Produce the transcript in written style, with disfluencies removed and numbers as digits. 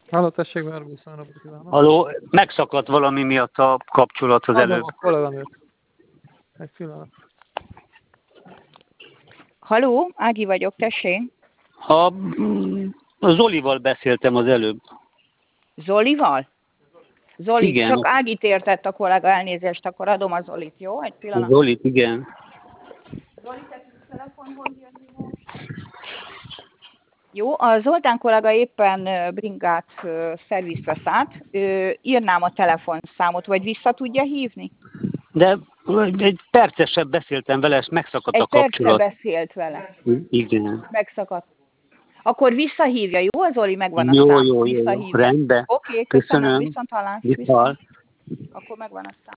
Halló, tessék, Verbusz, jó napot kívánok! Halló, megszakadt valami miatt a kapcsolat az előbb. A kolléganőt. Egy pillanat. Halló, Ági vagyok, tessék. A Zolival beszéltem az előbb. Zolival? Zoli, Igen. csak Ágit értett a kollega, elnézést, akkor adom a Zolit, jó? Egy pillanat. Zolit, igen. Zoli, te tudsz telefonhoz jönni most? Jó, a Zoltán kollega éppen bringát szervizre szállt. Írnám a telefonszámot, vagy vissza tudja hívni? De egy percesebb beszéltem vele, és megszakadt egy a kapcsolat. Egy beszélt vele. Igen. Megszakadt. Akkor visszahívja, jó? Az Zoli megvan a jó, szám. jó, rendben. Oké, köszönöm. Viszonthallás. Viszont. Akkor megvan a szám.